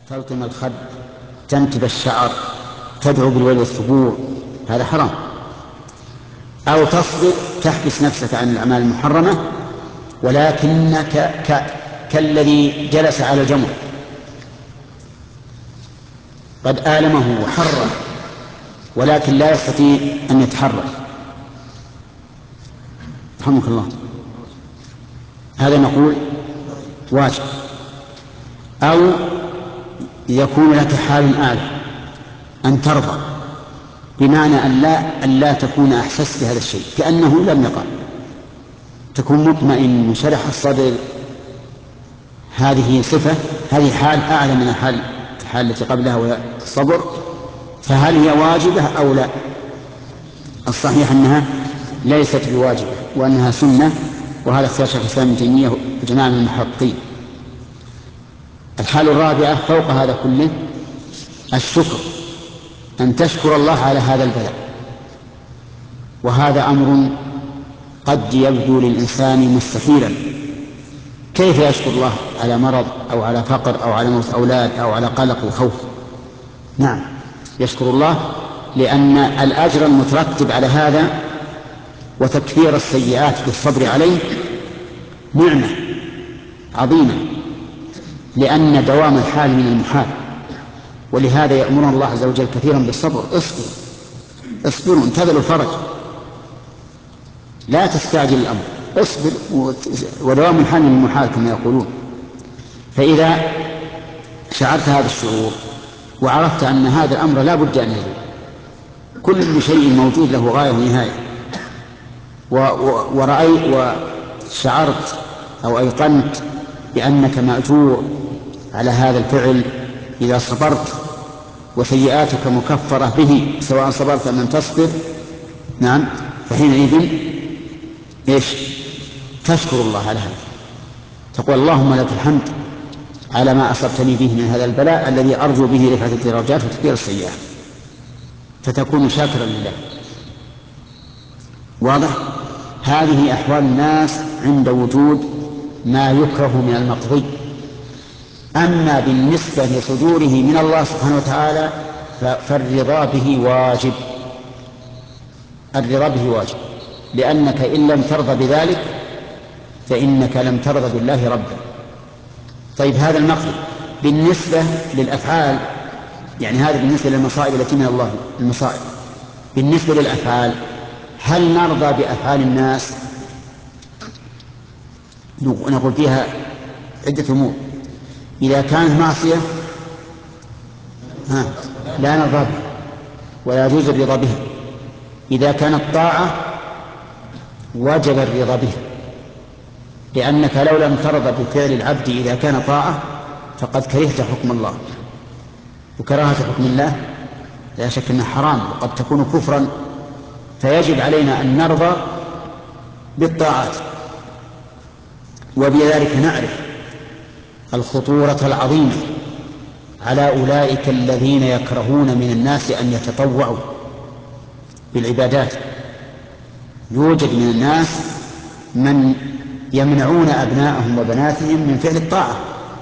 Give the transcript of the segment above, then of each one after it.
تلطم الخد، تنتب الشعر، تدعو بالويل والثبور، هذا حرام. أو تصبر تحبس نفسك عن الأعمال المحرمة، ولكنك كالذي جلس على الجمر قد آلمه وحره ولكن لا يستطيع أن يتحرك، رحمك الله، هذا نقول واجب. أو يكون لك حال أعلى أن ترضى، بمعنى أن لا تكون أحسست بهذا الشيء كأنه لم يقع، تكون مطمئن منشرح الصدر، هذه صفة، هذه حال أعلى من الحال التي قبلها وهي الصبر. فهل هي واجبة أو لا؟ الصحيح أنها ليست بواجبة وأنها سنة، وهذا اختيار شيخ الإسلام ابن تيمية وجماعة من المحققين. الحال الرابعة فوق هذا كله الشكر، أن تشكر الله على هذا البلاء، وهذا أمر قد يبدو للإنسان مستحيلا. كيف يشكر الله على مرض أو على فقر أو على موت أولاد أو على قلق وخوف؟ نعم يشكر الله، لأن الأجر المترتب على هذا وتكفير السيئات بالصبر عليه نعمة عظيمة، لأن دوام الحال من المحال، ولهذا يأمرنا الله عز وجل كثيرا بالصبر. اصبروا انتظروا الفرج، لا تستعجل الأمر، اصبر، ودوام الحال من المحال كما يقولون. فإذا شعرت هذا الشعور وعرفت أن هذا الأمر لا بد أن يزول، كل شيء موجود له غاية ونهاية، ورأيت وشعرت أو أيقنت بأنك مأجور على هذا الفعل إذا صبرت، وسيئاتك مكفرة به سواء صبرت أم لم تصبر، نعم، فحينئذ إيش؟ تشكر الله على هذا، تقول اللهم لك الحمد على ما أصبتني به من هذا البلاء الذي أرجو به رفعة الدرجات وتكفير السيئات، فتكون شاكرا لله. واضح؟ هذه أحوال الناس عند وجود ما يكره من المقضي. أما بالنسبة لصدوره من الله سبحانه وتعالى فالرضا به واجب، الرضا به واجب، لأنك إن لم ترضى بذلك فإنك لم ترضى بالله ربا. طيب هذا المقضي بالنسبة للأفعال، يعني هذا بالنسبة للمصائب التي من الله، المصائب. بالنسبة للأفعال هل نرضى بأفعال الناس؟ نقول فيها عدة أمور. إذا كانت معصية لا نرضى بها ولا يجوز الرضا بها. إذا كانت طاعة وجب الرضا بها، لأنك لو لم ترضى بفعل العبد إذا كان طاعة فقد كرهت حكم الله، وكراهة حكم الله لا شك أنها حرام وقد تكون كفرا، فيجب علينا أن نرضى بالطاعات. وبذلك نعرف الخطورة العظيمة على أولئك الذين يكرهون من الناس أن يتطوعوا بالعبادات. يوجد من الناس من يمنعون أبناءهم وبناتهم من فعل الطاعة،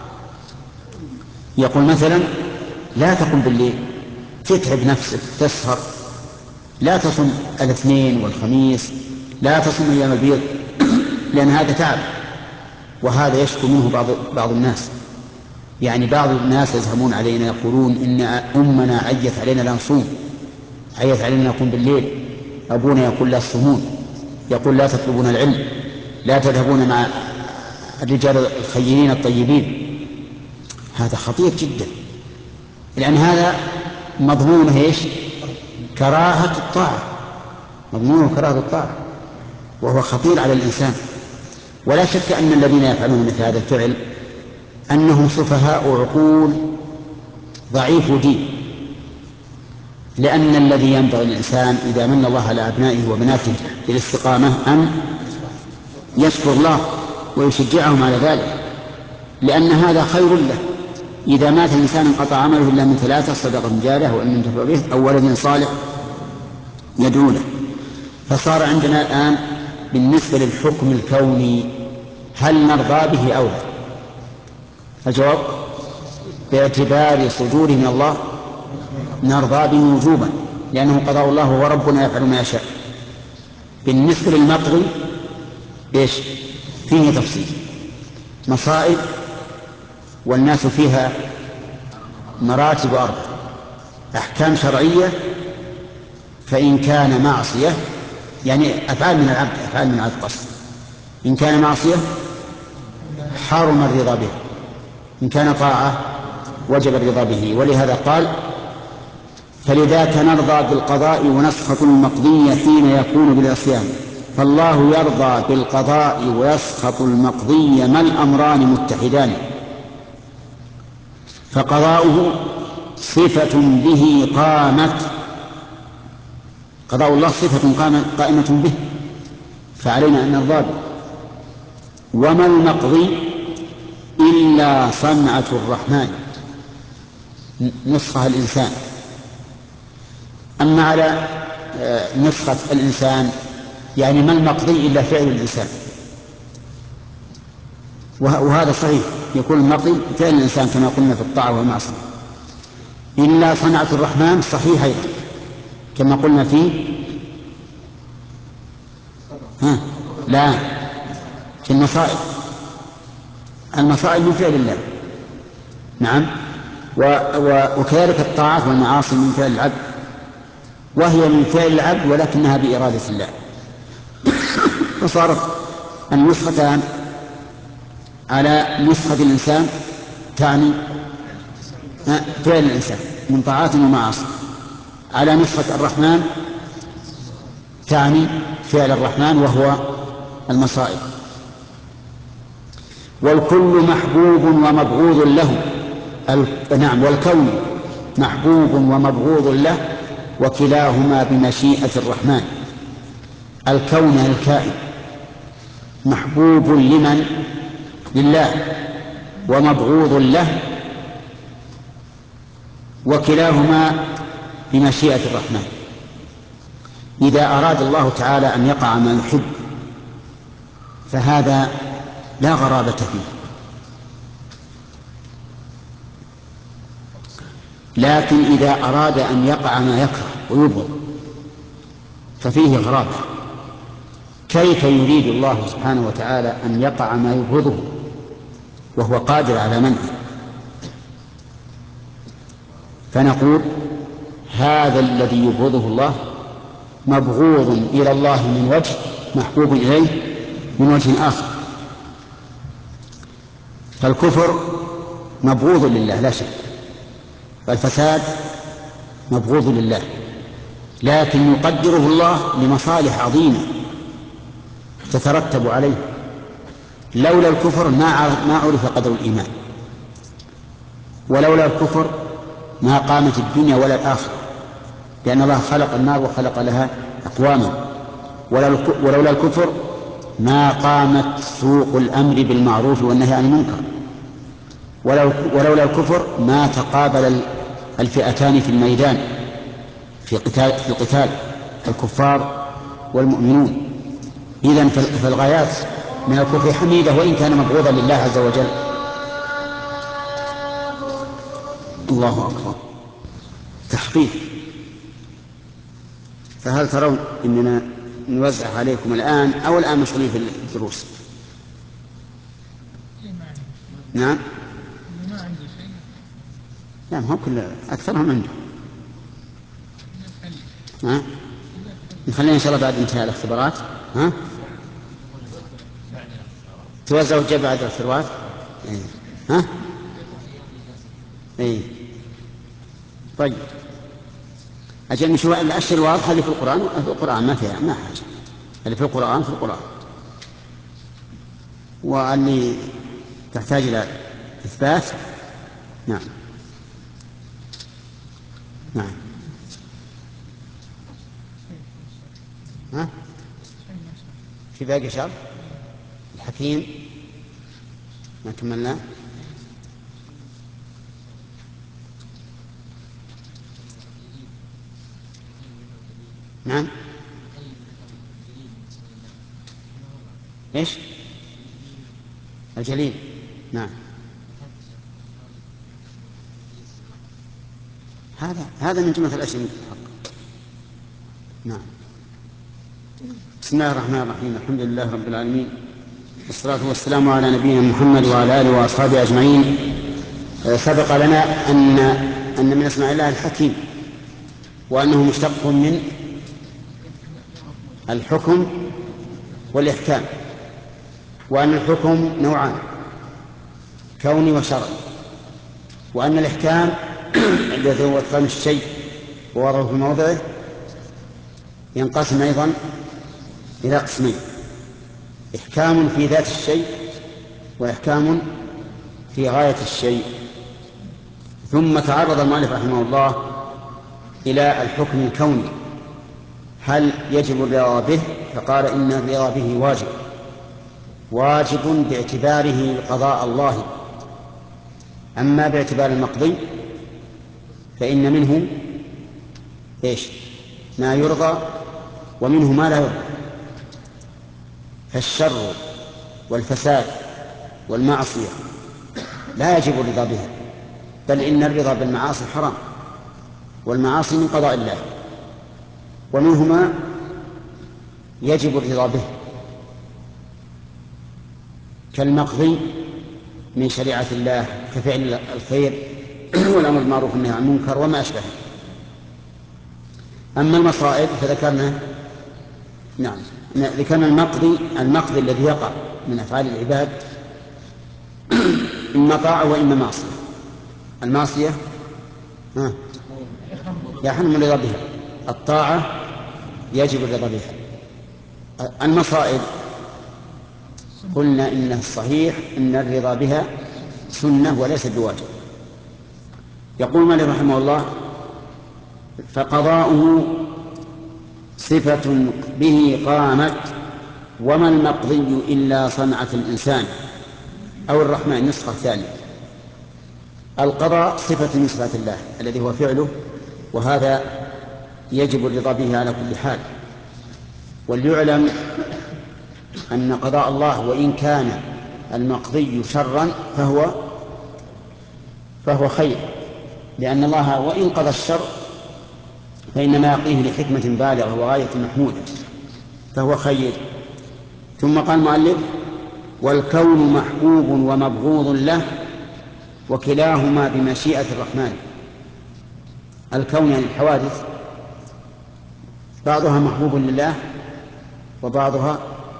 يقول مثلا لا تقم بالليل، تتعب نفسك، تسهر، لا تصم الاثنين والخميس، لا تصم أيام البيض، لأن هذا تعب. وهذا يشكو منه بعض الناس، يعني بعض الناس يزهمون علينا يقولون إن أمنا عيت علينا لا نصوم، عيت علينا نقوم بالليل، أبونا يقول لا تصومون، يقول لا تطلبون العلم، لا تذهبون مع الرجال الخيرين الطيبين. هذا خطير جدا، لأن هذا مضمونه إيش؟ كراهة الطاعة، مضمونه كراهة الطاعة، وهو خطير على الإنسان. ولا شك أن الذين يفعلون مثل هذا الفعل أنهم سفهاء عقول ضعيف دين، لأن الذي ينبغي للإنسان إذا من الله على أبنائه وبناته بالاستقامة أن يشكر الله ويشجعهم على ذلك، لأن هذا خير له. إذا مات الإنسان انقطع عمله إلا من ثلاثة: صدقة جارية وإن ينتفع به أو ولد صالح يدعو له. فصار عندنا الآن بالنسبة للحكم الكوني هل نرضى به أو لا؟ الجواب باعتبار صدوره من الله نرضى به وجوبا، لأنه قضاء الله وربنا يفعل ما يشاء. بالنسبة للمقضي إيش؟ فيه تفصيل، مصائب والناس فيها مراتب أربع: أحكام شرعية، فإن كان معصية يعني أفعال من العبد، أفعال من العبد قصد، إن كان معصية حرم الرضا به، إن كان طاعة وجب الرضا به. ولهذا قال: فلذاك نرضى بالقضاء ونسخط المقضي حين يكون بالعصيان. فالله يرضى بالقضاء ويسخط المقضي ما الأمران متحدان. فقضاؤه صفة به قامت، قضاء الله صفة قائمة به، فعلينا أن نرضى به. وما المقضي إلا صنعة الرحمن، نسخة الإنسان. أما على نسخة الإنسان يعني ما المقضي إلا فعل الإنسان، وهذا صحيح، يكون المقضي فعل الإنسان كما قلنا في الطاعة والمعصية. إلا صنعة الرحمن صحيح أيضا كما قلنا فيه لا في المصائب، المصائب من فعل الله، نعم، وكذلك الطاعات والمعاصي من فعل العبد، وهي من فعل العبد ولكنها بإرادة الله. فصارت النسختان على نسخة الإنسان تعني فعل الإنسان من طاعات ومعاصي، على نسخة الرحمن تعني فعل الرحمن وهو المصائب. والكل محبوب ومبغوض له، نعم، والكون محبوب ومبغوض له، وكلاهما بمشيئة الرحمن. الكون الكائن محبوب لمن؟ لله، ومبغوض له، وكلاهما بمشيئة الرحمن. إذا أراد الله تعالى أن يقع ما يحب فهذا لا غرابة فيه، لكن إذا أراد أن يقع ما يكره ويبغض ففيه غرابة. كيف يريد الله سبحانه وتعالى أن يقع ما يبغضه وهو قادر على منعه؟ فنقول هذا الذي يبغضه الله مبغوض إلى الله من وجه، محبوب إليه من وجه آخر. فالكفر مبغوض لله لا شك، والفساد مبغوض لله، لكن يقدره الله لمصالح عظيمة تترتب عليه. لولا الكفر ما عرف قدر الإيمان، ولولا الكفر ما قامت الدنيا ولا الآخرة، لأن الله خلق النار وخلق لها أقواما. ولولا الكفر ما قامت سوق الأمر بالمعروف والنهي عن المنكر. ولولا الكفر ما تقابل الفئتان في الميدان في القتال، الكفار والمؤمنون. إذن فالغايات من الكفر حميدة وإن كان مبغوضا لله عز وجل. الله أكبر، تحقيق. فهل ترون إننا نوزع عليكم الآن أو الآن مشغولين في الدروس؟ نعم، لا ما هو كل أكثرهم عنده. نخلينا إن شاء الله بعد انتهاء الاختبارات توزعوا الجبع بعد الاختبارات. إيه. طيب أجل نشوف الأشياء الواضحة اللي في القرآن، في القرآن ما فيها ما حاجة، اللي في القرآن في القرآن، واللي تحتاج إلى إثبات. نعم نعم. في باقي شرط الحكيم ما كملنا. نعم، ايش؟ الجليل، نعم. هذا من جملة الأشياء المستحقة. نعم. بسم الله الرحمن الرحيم. الحمد لله رب العالمين، والصلاة والسلام على نبينا محمد وعلى آله وأصحابه أجمعين. سبق لنا أن من اسماء الله الحكيم، وأنه مشتق من الحكم والإحكام، وأن الحكم نوعان: كوني وشرعي، وأن الإحكام الذي هو إتقان الشيء ووضعه في موضعه ينقسم أيضا إلى قسمين: إحكام في ذات الشيء، وإحكام في غاية الشيء. ثم تعرض المؤلف رحمه الله إلى الحكم الكوني، هل يجب الرضا به؟ فقال إن الرضا به واجب باعتباره قضاء الله. أما باعتبار المقضي فإن منه ما يرضى ومنه ما لا يرضى. فالشر والفساد والمعصية لا يجب الرضا بها، بل إن الرضا بالمعاصي حرام، والمعاصي من قضاء الله، ومنهما يجب الرضا به كالمقضي من شريعة الله كفعل الخير والأمر بالمعروف والنهي عن المنكر وما أشبه. أما المصائب فذكرنا ذكرنا المقضي الذي يقع من أفعال العباد إما طاعة وإما معصية. المعصية يحرم الرضا بها، الطاعة يجب الرضا بها. المصائب قلنا إنه الصحيح إن الرضا بها سنة وليس بواجب. يقول مالك رحمه الله: فقضاؤه صفة به قامت، وما المقضي إلا صنعة الإنسان أو الرحمن. نسخة ثانية: القضاء صفة من صفات الله الذي هو فعله، وهذا يجب الرضا به على كل حال. وليعلم أن قضاء الله وإن كان المقضي شرا فهو خير، لأن الله وإن قضى الشر فإنما يقضيه لحكمة بالغة وغاية محمودة، فهو خير. ثم قال المؤلف: والكون محبوب ومبغوض له، وكلاهما بمشيئة الرحمن. الكون يعني الحوادث بعضها محبوب لله وبعضها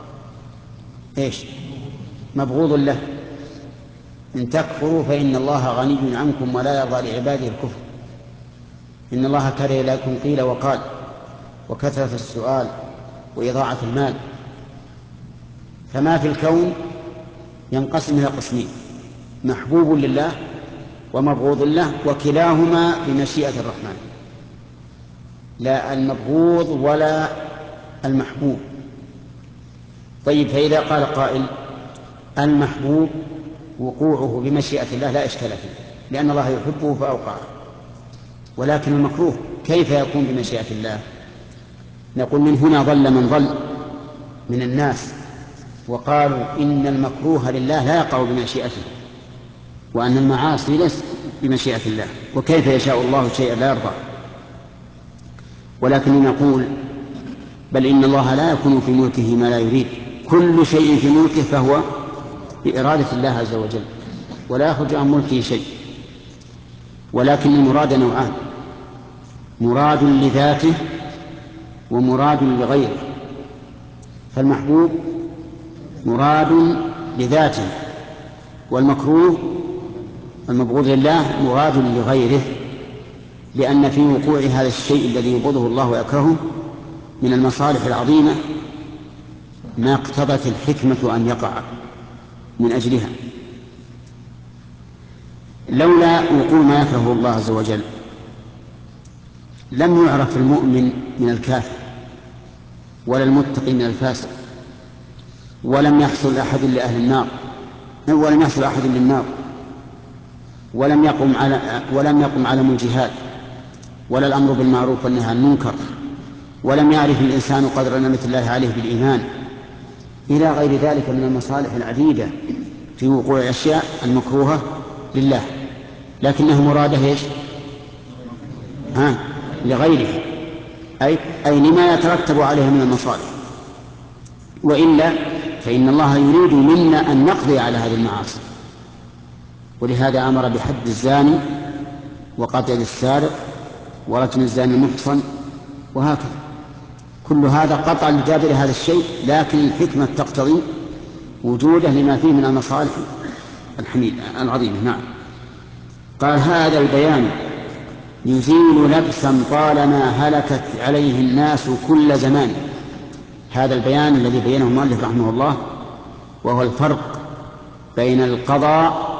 مبغوض له. إن تكفروا فإن الله غني عنكم ولا يرضى لعباده الكفر. إن الله كره لكم قيل وقال وكثرة السؤال وإضاعة المال. فما في الكون ينقسم إلى قسمين: محبوب لله ومبغوض له، وكلاهما بمشيئة الرحمن، لا المبغوض ولا المحبوب. طيب، فإذا قال قائل: المحبوب وقوعه بمشيئة الله لا إشكال فيه، لأن الله يحبه فأوقعه، ولكن المكروه كيف يكون بمشيئة الله؟ نقول: من هنا ضل من ضل من الناس وقالوا إن المكروه لله لا يقع بمشيئته، وأن المعاصي ليست بمشيئة الله، وكيف يشاء الله شيئا لا يرضى. ولكن نقول: بل إن الله لا يكون في ملكه ما لا يريد، كل شيء في ملكه فهو بإرادة الله عز وجل، ولا يخرج عن ملكه شيء. ولكن المراد نوعان: مراد لذاته ومراد لغيره. فالمحبوب مراد لذاته، والمكروه المبغوض لله مراد لغيره، لأن في وقوع هذا الشيء الذي يبغضه الله ويكرهه من المصالح العظيمة ما اقتضت الحكمة أن يقع من أجلها. لولا وقوع ما يكرهه الله عز وجل لم يعرف المؤمن من الكافر، ولا المتقي من الفاسق، ولم يحصل أحد لأهل النار، ولم يحصل أحد للنار، ولم يقم علم الجهاد، ولا الأمر بالمعروف والنهي عن المنكر، ولم يعرف الإنسان قدر نعمة الله عليه بالإيمان، إلى غير ذلك من المصالح العديدة في وقوع الأشياء المكروهة لله، لكنه مراده لغيره، أي لما يترتب عليه من المصالح، وإلا فإن الله يريد منا أن نقضي على هذه المعاصي، ولهذا أمر بحد الزاني وقتل السارق ورجم الزاني المحصن وهكذا. كل هذا قطع لدابر هذا الشيء، لكن الحكمة تقتضي وجوده لما فيه من المصالح العظيمة. نعم. قال هذا البيان يزيل لبسا طالما هلكت عليه الناس كل زمان. هذا البيان الذي بينه المؤلف رحمه الله، وهو الفرق بين القضاء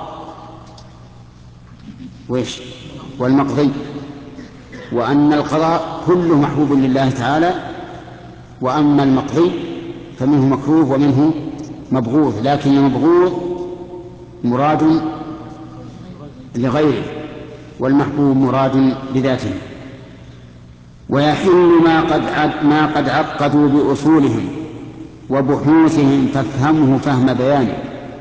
والمقضي، وأن القضاء كله محبوب لله تعالى، وأما المقضي فمنه مكروه ومنه مبغوض، لكن المبغوض مراد لغيره والمحبوب مراد بذاته. ويحل ما قد عقدوا بأصولهم وبحوثهم فافهمه فهم بيانه.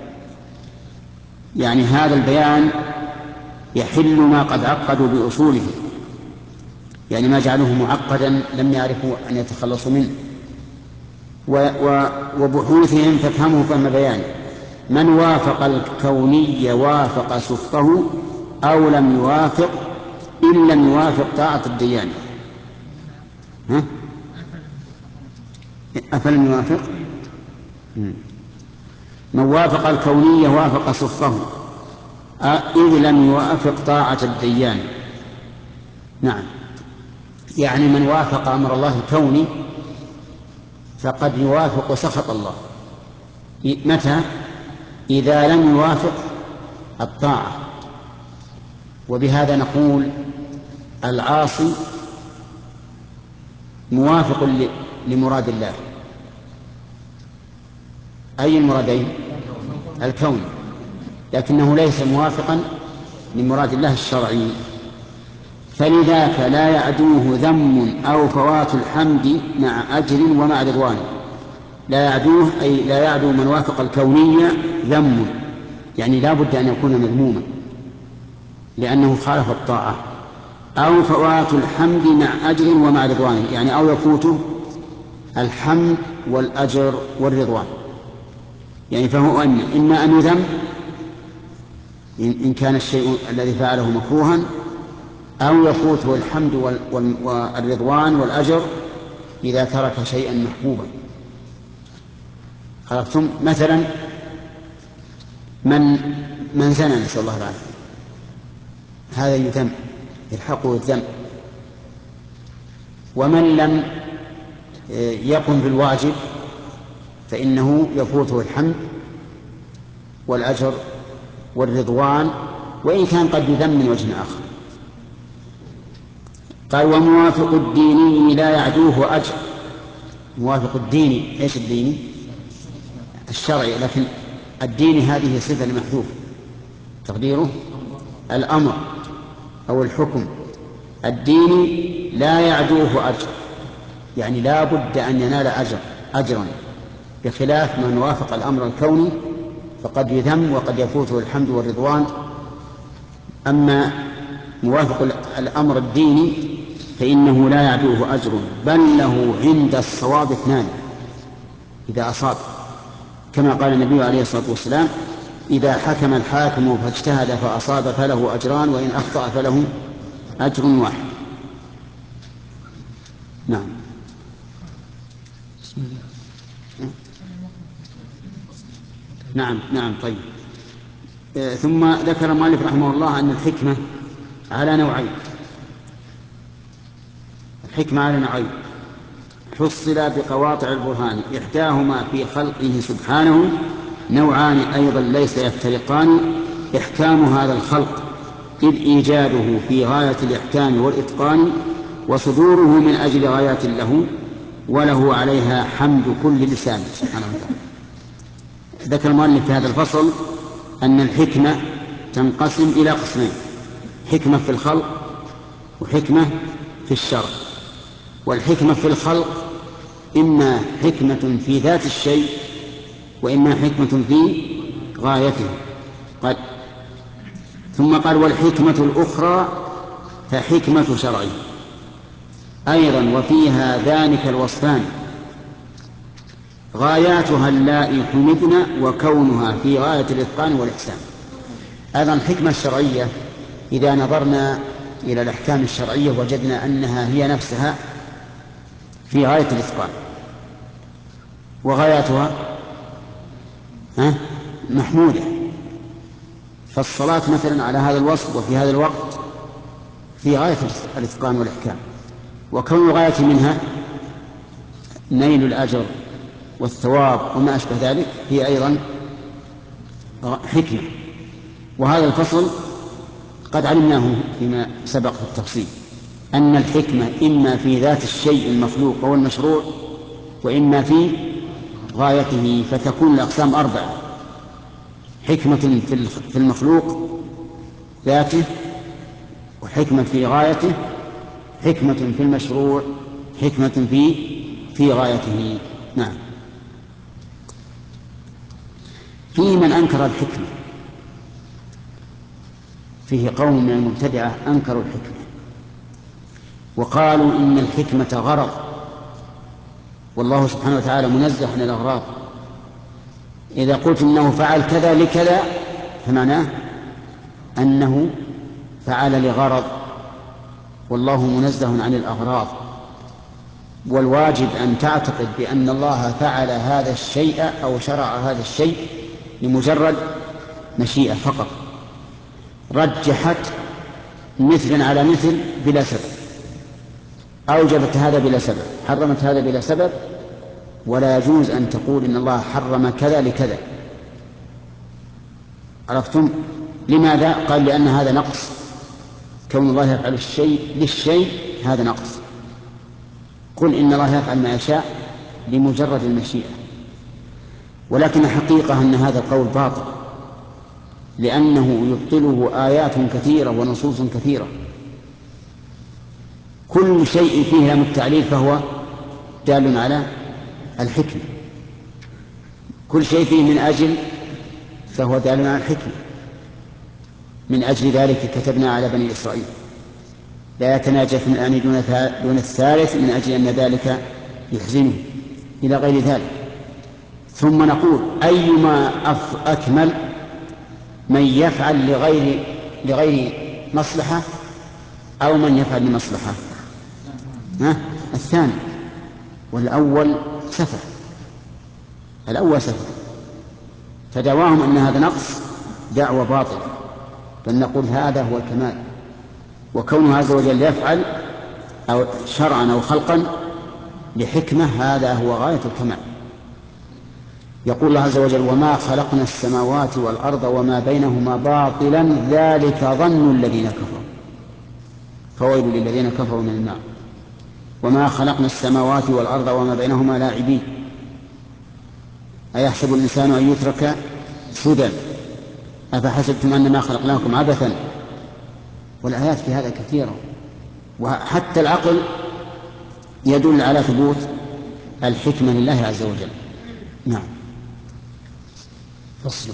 يعني هذا البيان يحل ما قد عقدوا بأصولهم، يعني ما جعلوه معقدا لم يعرفوا أن يتخلصوا منه، وبحوثهم فافهمه فهم بيانه. من وافق الكوني وافق سفه أو لم يوافق إن لم يوافق طاعة الديان. أفلم يوافق؟ من وافق الكوني وافق سفه إذ لم يوافق طاعة الديان. نعم، يعني من وافق أمر الله الكوني فقد يوافق سخط الله. متى؟ إذا لم يوافق الطاعة. وبهذا نقول العاصي موافق لمراد الله. أي المرادين؟ الكون، لكنه ليس موافقا لمراد الله الشرعي، فلذاك لا يعدوه ذم أو فوات الحمد مع أجر ومع رضوان. لا يعدوه أي لا يعدو من وافق الكونية ذم، يعني لا بد أن يكون مذموما لأنه خالف الطاعة، أو فوات الحمد مع أجر ومع رضوان، يعني أو يفوته الحمد والأجر والرضوان. يعني فهو إما أن يذم إن كان الشيء الذي فعله مكروها، أو يفوته الحمد والرضوان والأجر إذا ترك شيئا محبوبا. عرفتم؟ مثلا من زنى نسأل الله العافية، هذا يذم، يلحقه الذم. ومن لم يقم بالواجب فإنه يفوته الحمد والأجر والرضوان، وإن كان قد يذم من وجه آخر. قال وموافق الديني لا يعدوه أجر. موافق الديني، إيش الديني؟ الشرعي، لكن الديني هذه صفة لمحذوف تقديره الأمر أو الحكم. الديني لا يعدوه أجر، يعني لا بد أن ينال أجرا، بخلاف من وافق الأمر الكوني فقد يذم وقد يفوته الحمد والرضوان. أما موافق الأمر الديني فإنه لا يعدوه أجر، بل له عند الصواب اثنان إذا أصاب، كما قال النبي عليه الصلاة والسلام إذا حكم الحاكم فاجتهد فأصاب فله أجران، وإن أخطأ فله أجر واحد. نعم. نعم. طيب. ثم ذكر المؤلف رحمه الله أن الحكمة على نوعين. الحكمة على نوعين حصل بقواطع البرهان، إحداهما في خلقه سبحانه، نوعان أيضا ليس يفترقان. إحكام هذا الخلق إذ إيجاده في غاية الإحكام والإتقان، وصدوره من أجل غايات له، وله عليها حمد كل لسان سبحانه وتعالى. ذكر المؤلف في هذا الفصل أن الحكمة تنقسم إلى قسمين: حكمة في الخلق وحكمة في الشرع. والحكمة في الخلق إما حكمة في ذات الشيء وإما حكمة في غايته. ثم قال والحكمة الأخرى فحكمة شرعية أيضا. وفيها ذلك الوصفان غاياتها اللائي حمدن وكونها في غاية الإتقان والإحسان. أيضا الحكمة الشرعية إذا نظرنا إلى الأحكام الشرعية وجدنا أنها هي نفسها في غاية الإتقان، وغاياتها محمودة. فالصلاة مثلا على هذا الوصف وفي هذا الوقت في غاية الإتقان والإحكام، وكون الغاية منها نيل الأجر والثواب وما أشبه ذلك هي أيضا حكمة. وهذا الفصل قد علمناه فيما سبق في التفصيل، أن الحكمة إما في ذات الشيء المخلوق أو المشروع، وإما في غايته، فتكون الأقسام 4: حكمة في المخلوق ذاته، وحكمة في غايته، حكمة في المشروع، حكمة في غايته. نعم. في من أنكر الحكمة، فيه قوم من المبتدعة أنكروا الحكمة وقالوا إن الحكمة غرض، والله سبحانه وتعالى منزه عن الأغراض. إذا قلت إنه فعل كذا لكذا فمعناه أنه فعل لغرض، والله منزه عن الأغراض. والواجب أن تعتقد بأن الله فعل هذا الشيء أو شرع هذا الشيء لمجرد مشيئة فقط، رجحت مثلا على مثل بلا سبب، أوجبت هذا بلا سبب، حرمت هذا بلا سبب. ولا يجوز أن تقول إن الله حرم كذا لكذا. عرفتم؟ لماذا؟ قال لأن هذا نقص، كون الله يفعل الشيء للشيء هذا نقص. قل إن الله يفعل ما يشاء لمجرد المشيئة. ولكن الحقيقة أن هذا القول باطل، لأنه يبطله آيات كثيرة ونصوص كثيرة. كل شيء فيه لام التعليل فهو دال على الحكمة، كل شيء فيه من أجل فهو دال على الحكمة. من أجل ذلك كتبنا على بني إسرائيل لا يتناجى اثنان دون الثالث من أجل أن ذلك يحزنه، إلى غير ذلك. ثم نقول أيما أكمل، من يفعل لغير مصلحة أو من يفعل لمصلحة؟ الثاني، والأول سفه. الأول سفه، فدعواهم أن هذا نقص دعوة باطلة، بل نقول هذا هو الكمال. وكونه عز وجل يفعل أو شرعا أو خلقا لحكمة هذا هو غاية الكمال. يقول الله عز وجل: وما خلقنا السماوات والأرض وما بينهما باطلا ذلك ظن الذين كفروا فويل للذين كفروا من النار. وما خلقنا السماوات والأرض وما بينهما لاعبين أيحسب الإنسان أن يترك سدى أفحسبتم أنما خلقناكم عبثا. والآيات في هذا كثيرة، وحتى العقل يدل على ثبوت الحكمة لله عز وجل. نعم. فصل.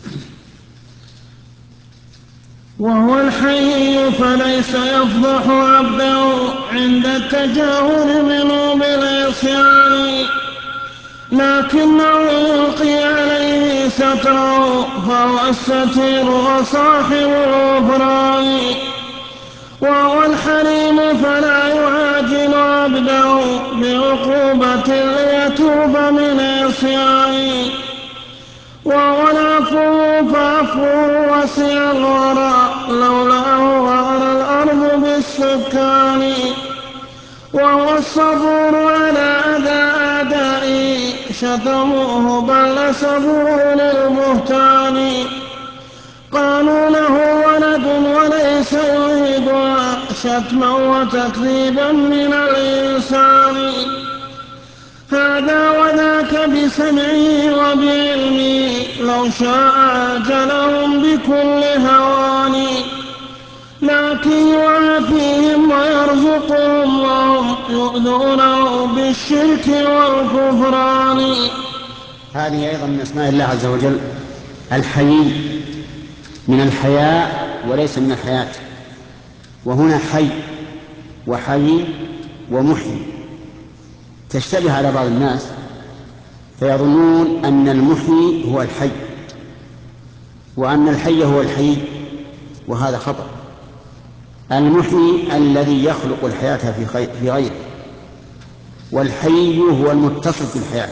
وهو الحي فليس يفضح عبده عند التجاهل منه بالعصيان، لكنه يلقي عليه ستره فهو الستير وصاحب الغفران. وهو الحليم فلا يعاجل عبده بعقوبة ليتوب من عصيانه. وهو العفو فعفوه وسع الورى لولاه غار الأرض بالسكان. وهو الصبور على أعدائه شتموه بل نسبوه للبهتان. قالوا له ولد وليس يريدها شتما وتكذيبا من الإنسان. هذا وذاك بسمعه وبعلمه لو شاء عاجلهم بكل هوان. لكن يعافيهم ويرزقهم وهم يؤذونه بالشرك والكفران. هذه أيضا من أسماء الله عز وجل الحي، من الحياء وليس من الحياة. وهنا حي وحي ومحيي تشتبه على بعض الناس فيظنون أن المحيي هو الحي وأن الحي هو الحي، وهذا خطأ. المحيي الذي يخلق الحياة في غيره، والحي هو المتصف بالحياة.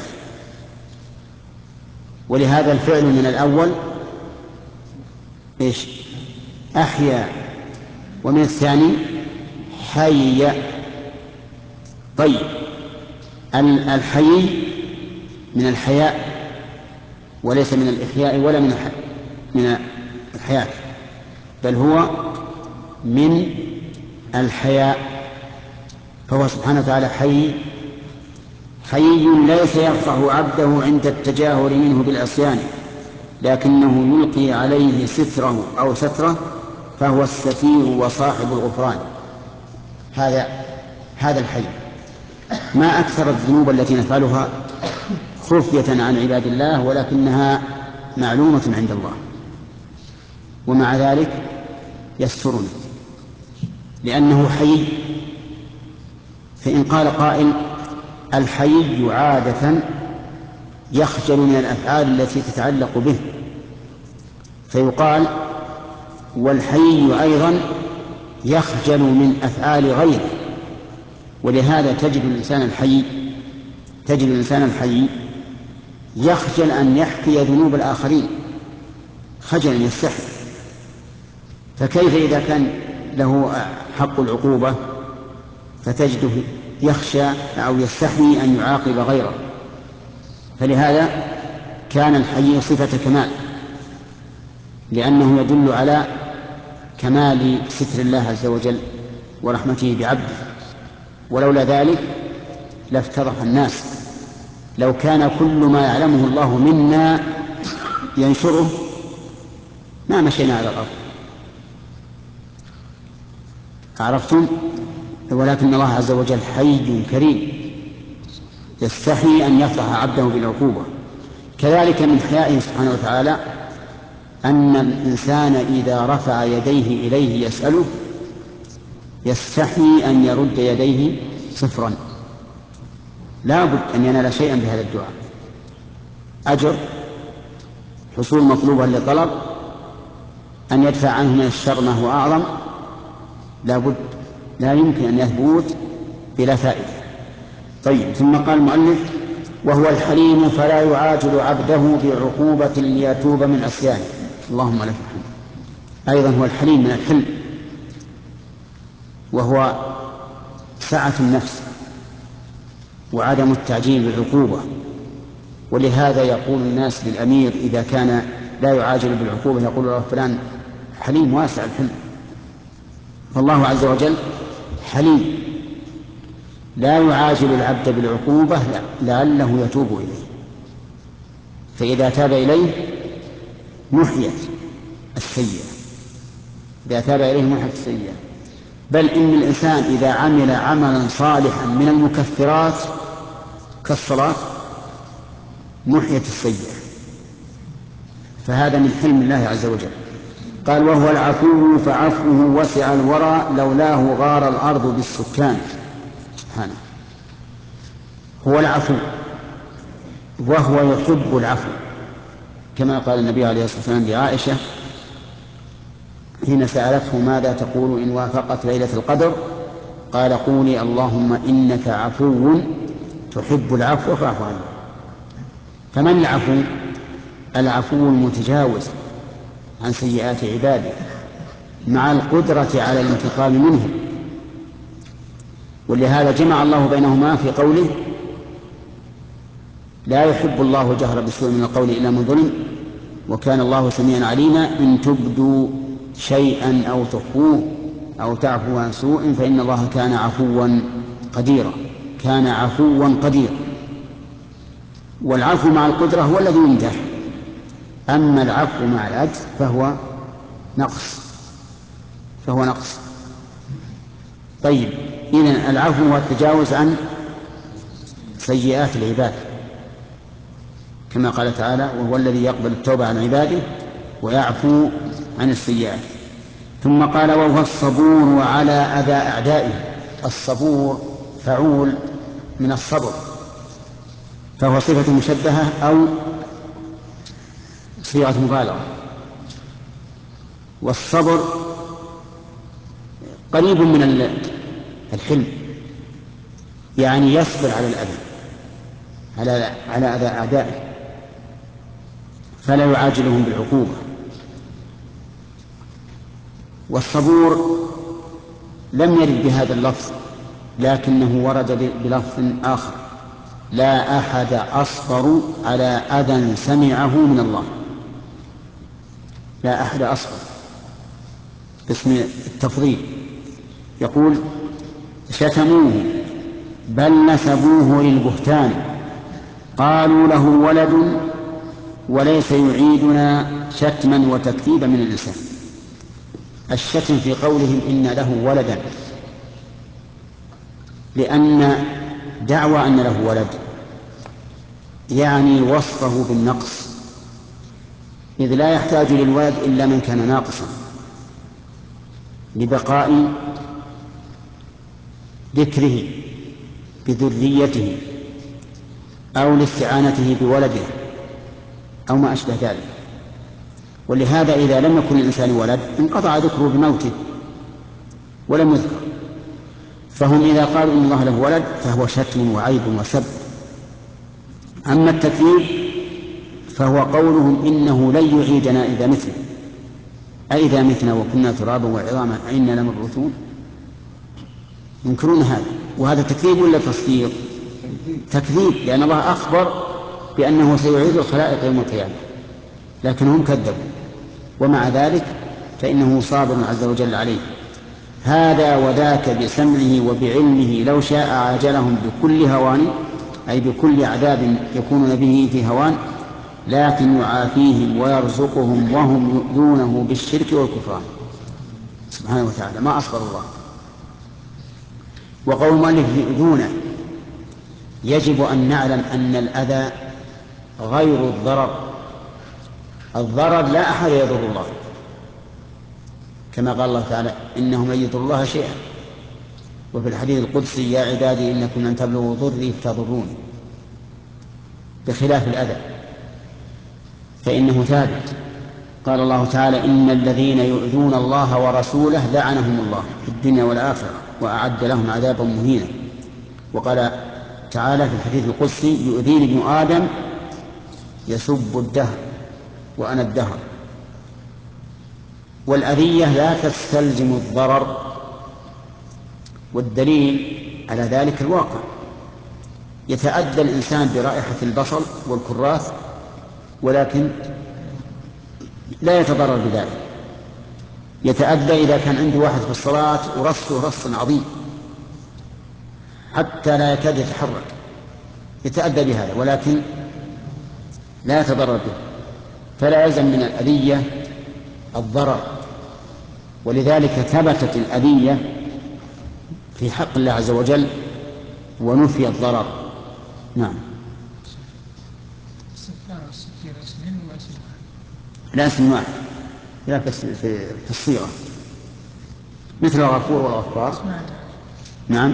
ولهذا الفعل من الأول إيش؟ أحيا، ومن الثاني حي. طيب الحي من الحياء وليس من الإحياء ولا من الحياة، بل هو من الحياء، فهو سبحانه وتعالى حي ليس يفضح عبده عند التجاهر منه بالعصيان، لكنه يلقي عليه ستره أو ستره، فهو الستير وصاحب الغفران. هذا الحي. ما أكثر الذنوب التي نفعلها خفية عن عباد الله ولكنها معلومة عند الله، ومع ذلك يسترنا لأنه حي. فإن قال قائل الحي عادة يخجل من الأفعال التي تتعلق به، فيقال والحي أيضا يخجل من أفعال غيره. ولهذا تجد الإنسان الحي يخجل أن يحكي ذنوب الآخرين، خجلا يستحي. فكيف إذا كان له حق العقوبة فتجده يخشى أو يستحي أن يعاقب غيره؟ فلهذا كان الحي صفة كمال، لأنه يدل على كمال ستر الله عز وجل ورحمته بعبده. ولولا ذلك لافتضح الناس. لو كان كل ما يعلمه الله منا ينشره ما مشينا على الأرض. عرفتم؟ ولكن الله عز وجل حي كريم يستحي أن يفضح عبده بالعقوبة. كذلك من حيائه سبحانه وتعالى أن الإنسان إذا رفع يديه إليه يسأله يستحي أن يرد يديه صفرا، لا بد أن ينال شيئا بهذا الدعاء، أجر، حصول مطلوبا لطلب، أن يدفع عنه من الشر ما هو أعظم، لا بد، لا يمكن أن يثبت بلا فائدة. طيب، ثم قال المؤلف وهو الحليم فلا يعاجل عبده بعقوبة ليتوب من عصيانه. اللهم لك الحمد. أيضا هو الحليم من الحلم، وهو سعة النفس وعدم التعجيل بالعقوبة. ولهذا يقول الناس للأمير إذا كان لا يعاجل بالعقوبة يقول له فلان حليم واسع الحلم. فالله عز وجل حليم لا يعاجل العبد بالعقوبة لعله يتوب إليه، فإذا تاب إليه محيت السيئة، إذا تاب إليه محيت السيئة. بل إن الإنسان إذا عمل عملا صالحا من المكفرات كالصلاة محيت السيئة، فهذا من حلم الله عز وجل. قال وهو العفو فعفوه وسع الورى لولاه غار الأرض بالسكان. سبحانه. هو العفو وهو يحب العفو، كما قال النبي عليه الصلاة والسلام لعائشة حين سألته ماذا تقول إن وافقت ليلة القدر؟ قال قولي اللهم إنك عفو تحب العفو فاعف عني. فمن العفو؟ العفو المتجاوز عن سيئات عباده مع القدرة على الانتقام منه. ولهذا جمع الله بينهما في قوله لا يحب الله الجهر بالسوء من القول إلا من ظلم وكان الله سميعا عليما إن تبدوا شيئا أو تخفوه أو تعفوا عن سوء فإن الله كان عفوا قديرا. كان عفوا قديرا. والعفو مع القدرة هو الذي يمدح، أما العفو مع العجز فهو نقص. طيب، إذن العفو هو التجاوز عن سيئات العباد كما قال تعالى وهو الذي يقبل التوبة عن عباده ويعفو عن السيئات. ثم قال وهو الصبور على أذى أعدائه. الصبور فعول من الصبر، فهو صفة مشبهة أو صيغة مبالغة. والصبر قريب من الحلم، يعني يصبر على الأذى، على أذى أعدائه، فلا يعاجلهم بالعقوبة. والصبور لم يرد بهذا اللفظ، لكنه ورد بلفظ آخر: لا أحد أصبر على أذى سمعه من الله. لا أحد أصبر باسم التفضيل. يقول شتموه بل نسبوه للبهتان، قالوا له ولد وليس يعيدنا شتما وتكذيبا من الإنسان. الشتم في قولهم إن له ولدا، لأن دعوى أن له ولد يعني وصفه بالنقص، إذ لا يحتاج للولد إلا من كان ناقصا لبقاء ذكره بذريته أو لاستعانته بولده أو ما أشبه ذلك. ولهذا إذا لم يكن الإنسان ولد انقطع ذكره بموته ولم يذكر. فهم إذا قالوا إن الله له ولد فهو شتم وعيب وسب. أما التكذيب فهو قولهم إنه لن يعيدنا إذا متنا، أئذا متنا وكنا ترابا وعظاما أئنا لمبعوثون. ينكرون هذا، وهذا تكذيب ولا تصديق؟ تكذيب، لأن الله أخبر بأنه سيعيد الخلائق يوم القيامة، لكنهم كذبوا، ومع ذلك فإنه صابر عز وجل عليه. هذا وذاك بسمعه وبعلمه لو شاء عاجلهم بكل هوان، أي بكل عذاب يكونون به في هوان، لكن يعافيهم ويرزقهم وهم يؤذونه بالشرك والكفران سبحانه وتعالى. ما أصبر الله. وقول المؤلف يؤذونه، يجب أن نعلم أن الأذى غير الضرر. الضرر لا أحد يضر الله، كما قال الله تعالى إنهم لن يضروا الله شيئا. وفي الحديث القدسي يا عبادي إنكم لن تبلغوا ضري فتضروني، بخلاف الأذى فإنه ثابت. قال الله تعالى إن الذين يؤذون الله ورسوله لعنهم الله في الدنيا والآخرة وأعد لهم عذابا مهينا. وقال تعالى في الحديث القدسي يؤذيني ابن آدم يسب الدهر وأنا الدهر. والأذية لا تستلزم الضرر، والدليل على ذلك الواقع. يتأذى الإنسان برائحة البصل والكراث ولكن لا يتضرر بذلك. يتأذى إذا كان عنده واحد في الصلاة ورصه رص عظيم حتى لا يكاد يتحرك، يتأذى بهذا ولكن لا يتضرر به، فلا يلزم من الأذية الضرر. ولذلك ثبتت الأذية في حق الله عز وجل ونفي الضرر. نعم. لا اسم واحد، لا في الصيغة، مثل الغفور والغفار. نعم.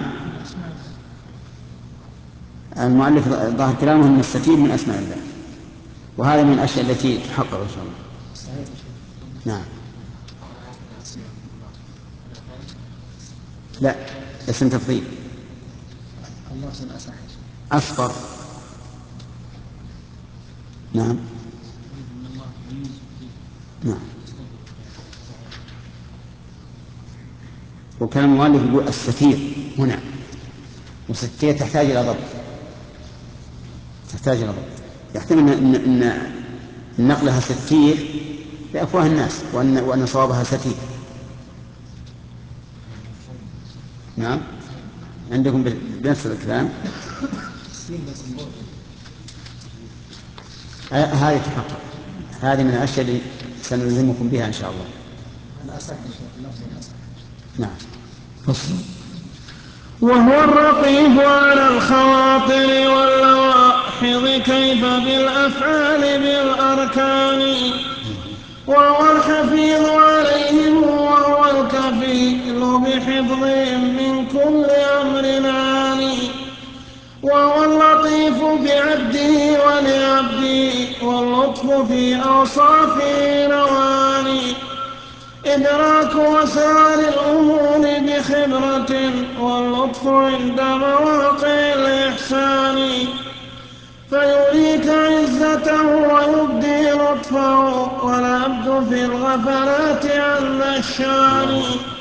المؤلف ظاهر كلامه أن الستير من أسماء الله، وهذا من الأشياء التي تحقق إن شاء الله. نعم. لا، اسم تفضيل. أصفر. نعم. نعم. وكان المؤلف يقول الستير هنا، والستير تحتاج إلى ضبط، تحتاج إلى ضبط. يحتمل أن نقلها ستير لأفواه الناس وأن صوابها ستير. نعم. عندكم بنفس الكلام هذه تحقق، هذه من الأشياء اللي سنلزمكم بها إن شاء الله. نعم. فصل. وهو الرقيب على الخواطر واللواحظ كيف بالأفعال بالأركان، وهو الحفيظ عليهم وهو يضل بحفظهم من كل أمر عاني. وهو اللطيف بعبده ولعبده واللطف في أوصافه نواني. إدراك وسائر الأمور بخبرة واللطف عند مواقع الإحسان. فيريك عزته ويبدي لطفه والعبد في الغفلات عن الشان.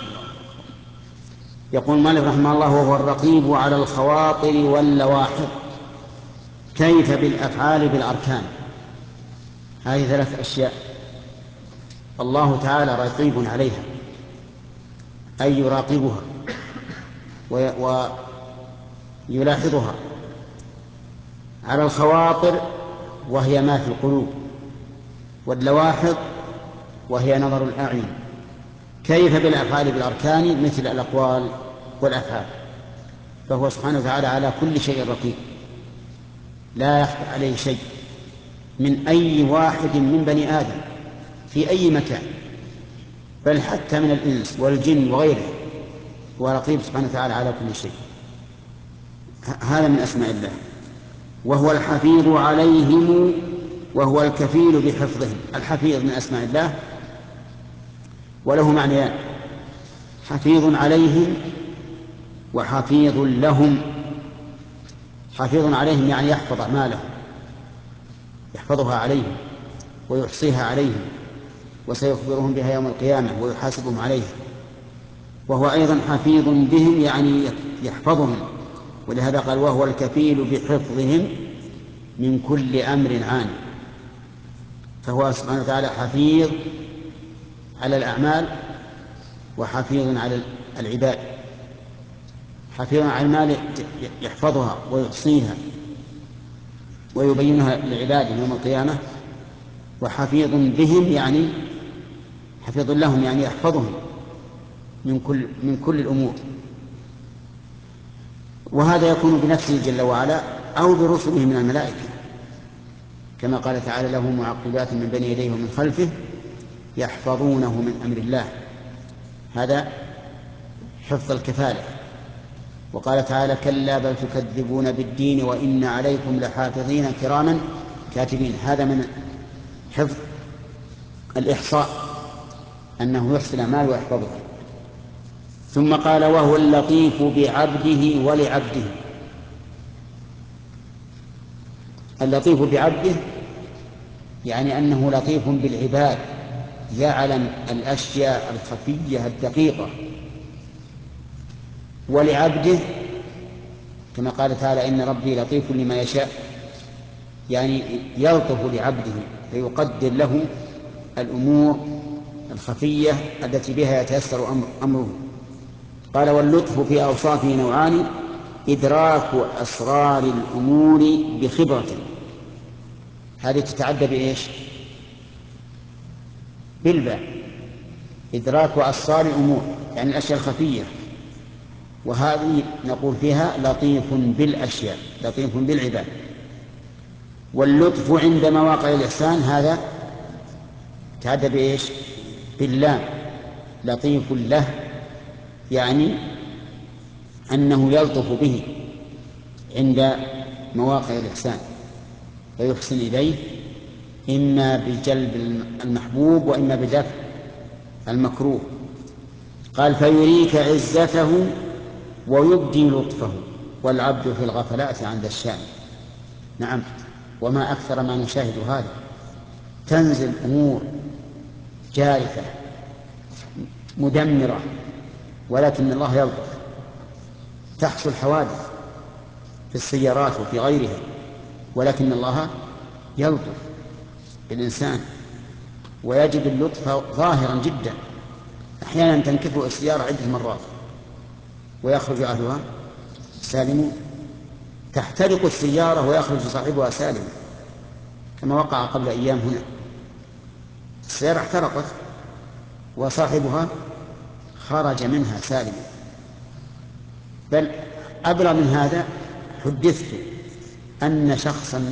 يقول مالك رحمه الله: وهو الرقيب على الخواطر واللواحظ كيف بالأفعال بالأركان. هذه 3 أشياء الله تعالى رقيب عليها، أي يراقبها ويلاحظها. على الخواطر وهي ما في القلوب، واللواحظ وهي نظر الأعين. كيف بالأفعال بالأركان مثل الأقوال والأفعال. فهو سبحانه وتعالى على كل شيء رقيب، لا يخفى عليه شيء من أي واحد من بني آدم في أي مكان، بل حتى من الإنس والجن وغيره، هو رقيب سبحانه وتعالى على كل شيء. هذا من أسماء الله. وهو الحفيظ عليهم وهو الكفيل بحفظهم. الحفيظ من أسماء الله وله معنيان: حفيظ عليهم وحفيظ لهم. حفيظ عليهم يعني يحفظ أعمالهم، يحفظها عليهم ويحصيها عليهم وسيخبرهم بها يوم القيامة ويحاسبهم عليها. وهو أيضا حفيظ بهم يعني يحفظهم، ولهذا قال: وهو الكفيل بحفظهم من كل أمر عاني. فهو سبحانه وتعالى حفيظ على الأعمال وحفيظ على العباد. حفيظ على المال يحفظها ويحصيها ويبينها للعباد يوم القيامة، وحفيظ بهم يعني حفيظ لهم يعني يحفظهم من كل الأمور. وهذا يكون بنفسه جل وعلا أو برسله من الملائكة، كما قال تعالى: له معقبات من بين يديه ومن خلفه يحفظونه من أمر الله. هذا حفظ الكفالة. وقال تعالى: كلا بل تكذبون بالدين وإن عليكم لحافظين كراما كاتبين. هذا من حفظ الإحصاء، أنه يحصي الأعمال ويحفظها. ثم قال: وهو اللطيف بعبده ولعبده. اللطيف بعبده يعني أنه لطيف بالعباد، يعلم الأشياء الخفية الدقيقة. ولعبده كما قال تعالى: إن ربي لطيف لما يشاء، يعني يلطف لعبده فيقدر له الأمور الخفية التي بها يتيسر أمره. قال: واللطف في أوصافه نوعان: إدراك أسرار الأمور بخبرة. هذه تتعدى بإيش؟ بالباء. إدراك أسرار الأمور يعني الأشياء الخفية، وهذه نقول فيها لطيف بالأشياء، لطيف بالعباد. واللطف عند مواقع الإحسان هذا تعدى بإيش؟ باللام، لطيف له يعني أنه يلطف به عند مواقع الإحسان فيحسن إليه، إما بجلب المحبوب وإما بدفع المكروه. قال: فيريك عزته ويبدي لطفه والعبد في الغفلات عند الشام. نعم، وما أكثر ما نشاهد هذا. تنزل أمور جارفة مدمرة ولكن الله يلطف. تحصل حوادث في السيارات وفي غيرها ولكن الله يلطف بالإنسان ويجد اللطف ظاهرا جدا. أحيانا تنكفئ السيارة عدة مرات ويخرج أهلها سالمون، تحترق السيارة ويخرج صاحبها سالما، كما وقع قبل أيام هنا. السيارة احترقت وصاحبها خرج منها سالما. بل أبلغ من هذا، حدثت أن شخصا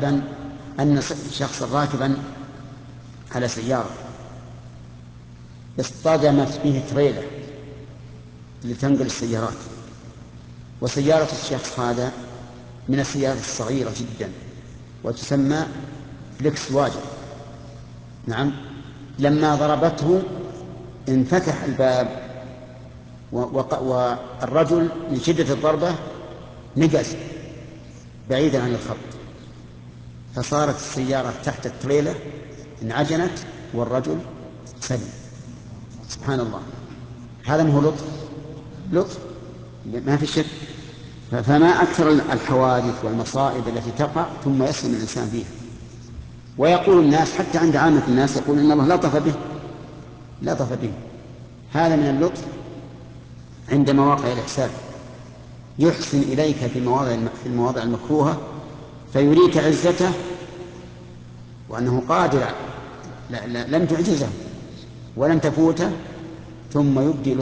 راكبا على سيارة اصطدمت به تريلة لتنقل السيارات، وسيارة الشخص هذا من السيارات الصغيرة جدا وتسمى فليكس واجن. نعم. لما ضربته انفتح الباب والرجل من شدة الضربة نقز بعيدا عن الخط، فصارت السيارة تحت التريلة انعجنت والرجل سلم. سبحان الله، هذا ما هو لطف ما في شك. فما أكثر الحوادث والمصائب التي تقع ثم يسلم الإنسان فيها. ويقول الناس حتى عند عامة الناس يقول إن الله لطف به. هذا من اللطف عند مواقع الإحسان، يحسن إليك في المواضع المكروهة فيريك عزته وأنه قادر لم تعجزه ولم تفوته، ثم يبدي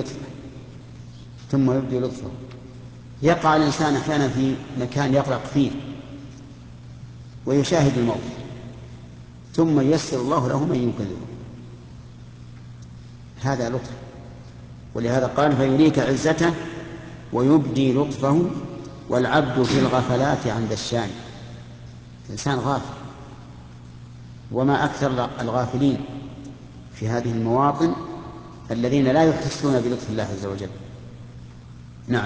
لطفه. يقع الإنسان أحيانا في مكان يغرق فيه ويشاهد الموت، ثم ييسر الله له من ينقذه. هذا لطف. ولهذا قال فيريك عزته ويبدي لطفه، والعبد في الغفلات عند الشان. الإنسان غافل، وما أكثر الغافلين في هذه المواطن الذين لا يحسون بلطف الله عز وجل. نعم.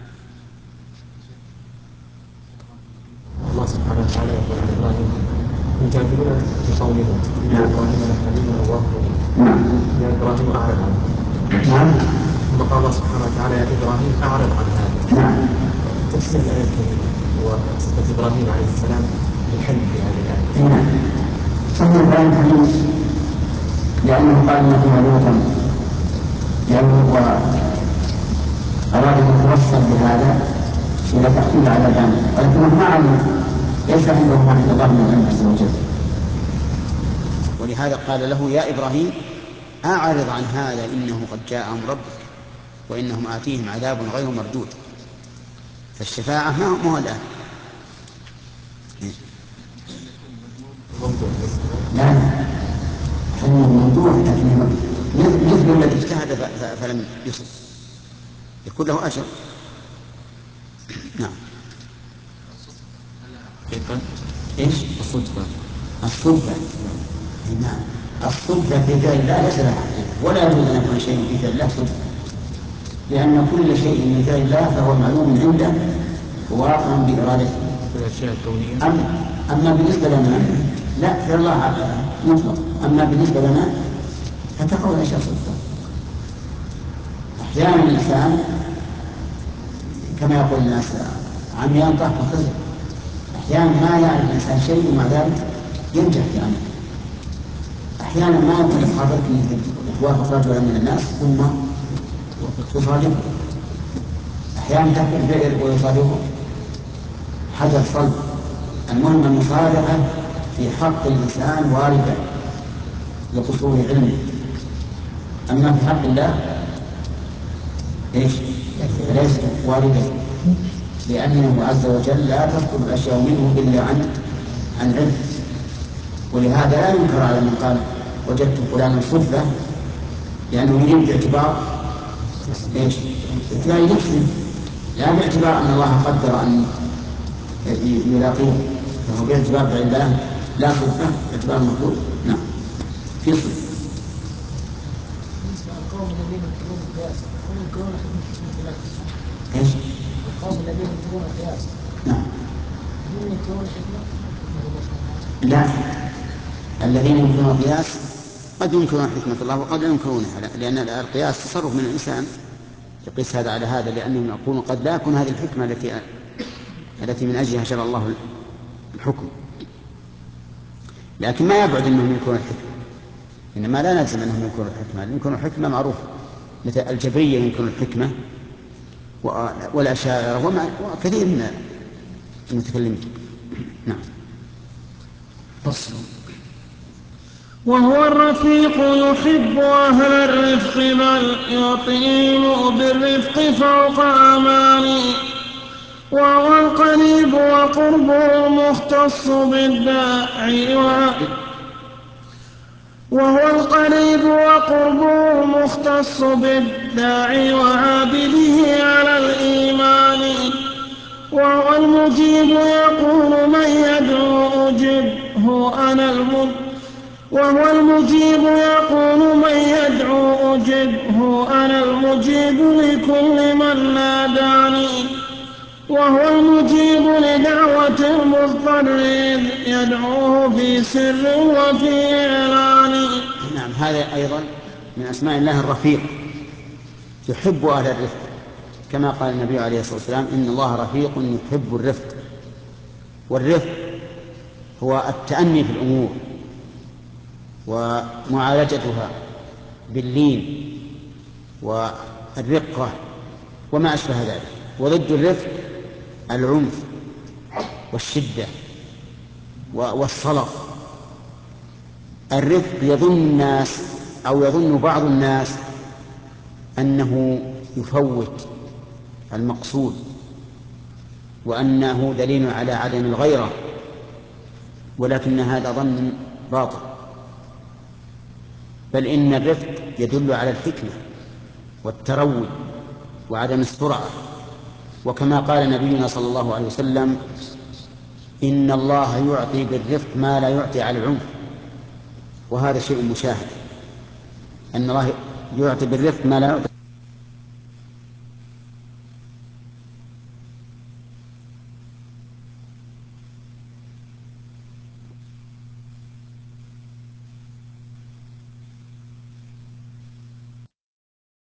الله سبحانه وتعالى يقول عن إبراهيم يجادلون في قوله إن إبراهيم لحليم أواه يا إبراهيم أعرض عنه. نعم. ثم قال الله سبحانه وتعالى يا إبراهيم أعرض عن هذا. نعم. تفسير الآية الكريمة وصفة إبراهيم عليه السلام بالحلم في هذه الآية. نعم. سمى إبراهيم حليم لأنه قال إن فيها لوطا، لأنه أراد أن يتوصل بهذا إلى تحصيل على ذلك، ولكنه ما علم، ليس عنده ما عند الله من العلم عز وجل. ولهذا قال له يا إبراهيم أعرض عن هذا إنه قد جاءهم ربك وإنهم آتيهم عذاب غير مردود. فالشفاعة ما هو الآن. لا حلم موضوع، لكن مثل الذي اجتهد فلم يصب يكون له أجر. نعم. ايش؟ الصدفة. نعم. الصدفة في فعل الله ليس لها ولا يجوز أن يكون شيء في فعل الله صدفة، لأن كل شيء من فعل الله فهو معلوم عنده وواقع بإرادته. أما بالنسبة لنا لا، فعل الله مطلق. أما بالنسبة لنا فتقع الأشياء صدفة. أحيانا الإنسان كما يقول الناس عميان طاح وخزر، أحيانا ما يعرف الإنسان شيء ومع ذلك ينجح يعني. أحيانا ما يكون يصادق يوافق رجلا من الناس ثم تصادقه. أحيانا تكون فعل ويصادقه حدث صلب. المهم المصادقة في حق الإنسان واردة لقصور علمه، أما في حق الله ليست واردة، لأنه عز وجل لا تصدر الأشياء منه إلا عن علم. ولهذا لا ينكر على من قال وجدت فلانا صدفة، لأنه يريد باعتبار ايش؟ ابتلاء نفسه، لا باعتبار أن الله قدر أن يلاقيه، فهو باعتبار الله لا صدفة، باعتبار المخلوق. نعم. في صدفة. القوم الذين ينكرون القياس هم ينكرون حكمة الله. ايش؟ القوم الذين ينكرون القياس. نعم. هم ينكرون حكمة. لا، الذين ينكرون القياس قد ينكرون حكمة الله وقد لا ينكرونها، لأن القياس تصرف من الإنسان يقيس هذا على هذا، لأنهم يقولون قد لا يكون هذه الحكمة التي من أجلها شرع الله الحكم، لكن ما يبعد أنهم ينكرون الحكمة. إنما لا نلزم أنهم ينكرون الحكمة، ينكرون الحكمة معروف، مثل الجبرية ينكرون الحكمة والأشاعرة وكثير من المتكلمين. نعم. فصل. وهو الرفيق يحب أهل الرفق بل يطيل بالرفق فوق أماني، وهو القريب وقربه مختص بالداعي وهو القريب وقربه مختص بالداعي وعابده على الإيمان. وهو المجيب يقول من يدعو أجبه أنا وهو المجيب يقول من يدعو أجبه أنا المجيب لكل من ناداني. وهو المجيب لدعوة المضطر يدعوه في سر وفي إعلان. نعم، هذا أيضا من أسماء الله الرفيق، يحب أهل الرفق، كما قال النبي عليه الصلاة والسلام إن الله رفيق يحب الرفق. والرفق هو التأني في الأمور ومعالجتها باللين والرقة وما أشبه ذلك. وضد الرفق العنف والشدة والصلف. الرفق يظن الناس أو يظن بعض الناس أنه يفوت المقصود وأنه دليل على عدم الغيرة، ولكن هذا ظن باطل، بل إن الرفق يدل على الحكمة والتروي وعدم السرعة. وكما قال نبينا صلى الله عليه وسلم إن الله يعطي بالرفق ما لا يعطي على العنف. وهذا شيء مشاهد، أن الله يعطي بالرفق ما لا يعطي